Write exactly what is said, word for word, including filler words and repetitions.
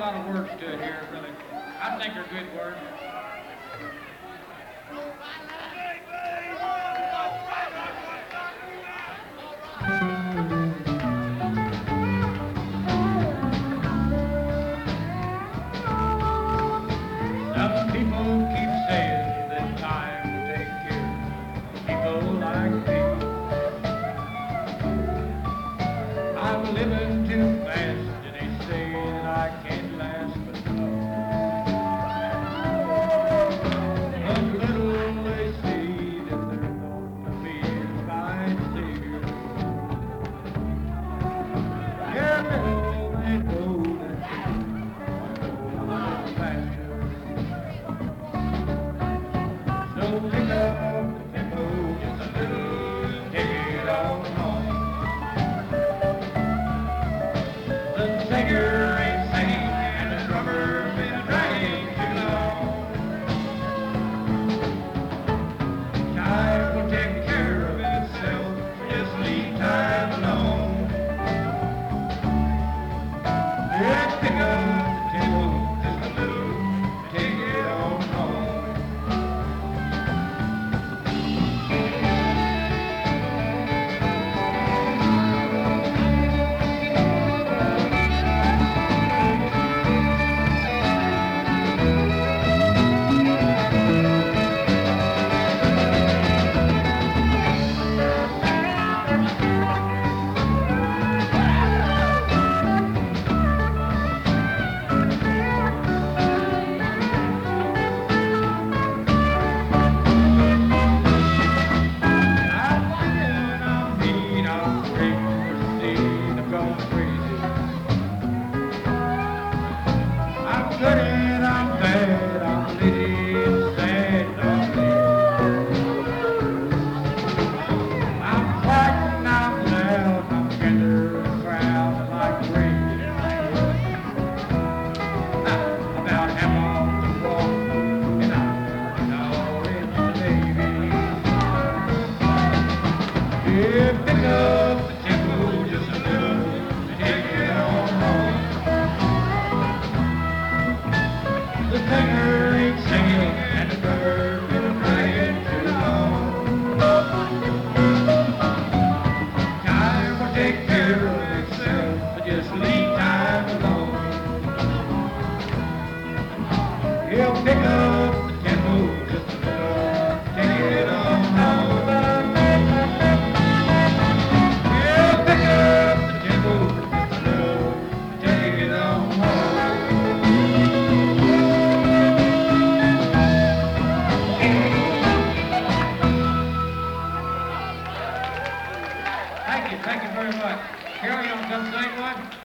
lot of words to it here, really. I think they're good words. Some people keep saying that time will take care of people like me. I'm living too fast, and they say that I can't last but long. But little they see that there's gonna be a fine savior. Yeah, little they know that I'm going a little faster. So pick up the tempo just a little, take it on home. The singer ain't singing and the drummer's been dragging too long. Time will take care of itself, just leave time alone. Yeah, pick up the tempo just a little, take it on home. I'm good and I'm bad, I'm little sad, lonely. I'm fighting, I'm loud, I'm together in a crowd like crazy. About half off the walk, and I'm all in the Navy. Yeah, pick up the tempo just a little, take it on home. The singer ain't singing and the bird been playing too long. Time will take care of itself, but just leave time alone. He'll pick up the tempo just a little, take it on home. He'll pick up the tempo just a little, take it on home. Thank you, thank you very much. Carol, you want to come sing one?